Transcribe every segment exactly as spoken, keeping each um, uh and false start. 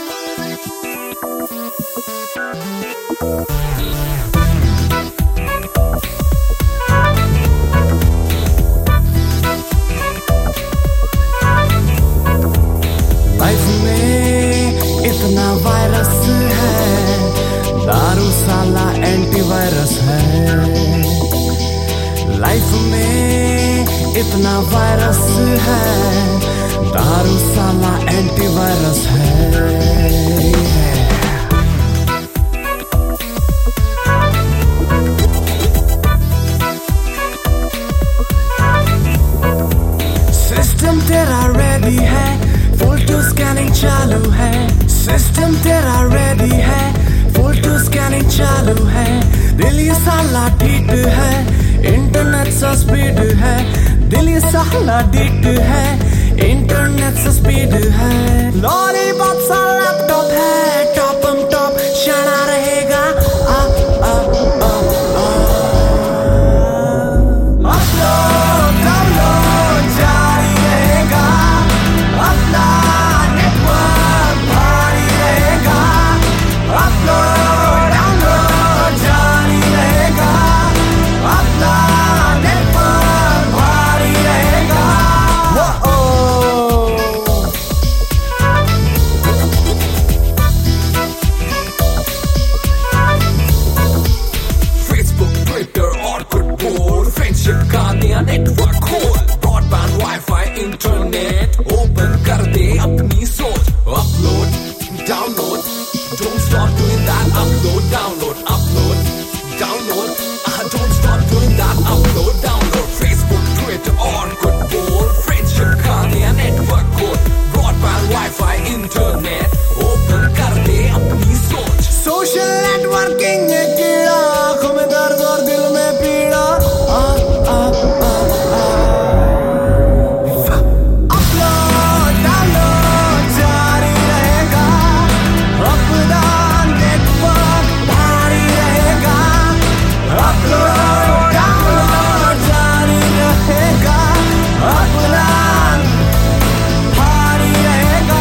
Life में इतना virus है, दारू साला एंटीवायरस है। लाइफ में इतना वायरस है, दारू साला एंटीवायरस है। सिस्टम तेरा रेडी है, फुल टू स्कैनिंग चालू है। सिस्टम तेरा रेडी है, फुल टू स्कैनिंग चालू है। दिल ये साला ठीक है, इंटरनेट सा स्पीड है। दिल ये साला डिट है, इंटरनेट सा स्पीड है। लॉलीपॉप सा लैपटॉप है, टॉपम टॉप शाना रहेगा। आ आ आ आ अपलोड डाउनलोड जारी रहेगा, अपना नेटवर्क भारी रहेगा। अपलोड डाउनलोड जारी रहेगा, अपना नेटवर्क भारी रहेगा। वो फेसबुक, ट्विटर और कुछ बोल, फ्रेंडशिप का नया नेटवर्क खोल। ब्रॉडबैंड, वाईफाई, इंटरनेट ओपन कर दे अपनी सोच। Upload download, don't stop doing that. Upload download, upload download, uh, don't stop doing that. Upload download, Facebook, Twitter और कुछ बोल, फ्रेंडशिप का नया नेटवर्क खोल। ब्रॉडबैंड, वाईफाई, इंटरनेट ओपन कर दे अपनी सोच। सोशल नेटवर्किंग ने कीड़ा, आंखों में दर्द और दिल में पीड़ा। आ, आ, आ, आ। अपलोड डाउनलोड जारी रहेगा, अपना नेटवर्क भारी रहेगा। अपलोड डाउनलोड जारी रहेगा, अपना भारी रहेगा।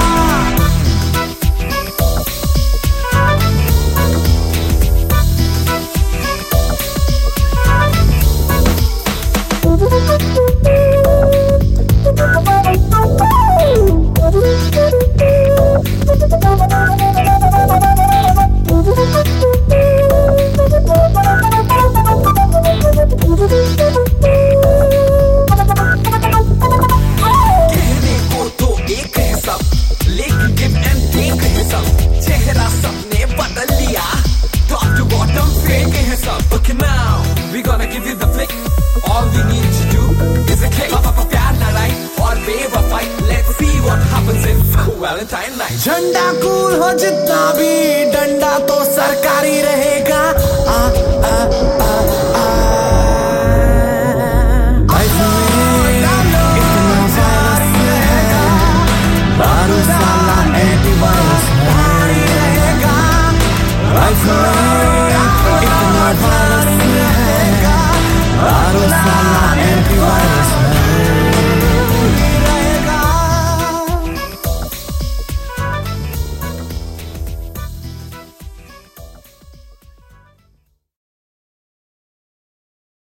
कहने को तो एक है सब, लेकिन गिव एंड टेक है सब। चेहरा सबने बदल लिया, टॉप टू बॉटम फेक है सब। Okay now, we gonna give you the flick. All we need to do is a click. Papa प्यार लड़ाई और बेवफाई, let's see what happens in Valentine night. झंडा कूल हो जितना भी, डंडा तो सरकारी रहेगा। आ आ आ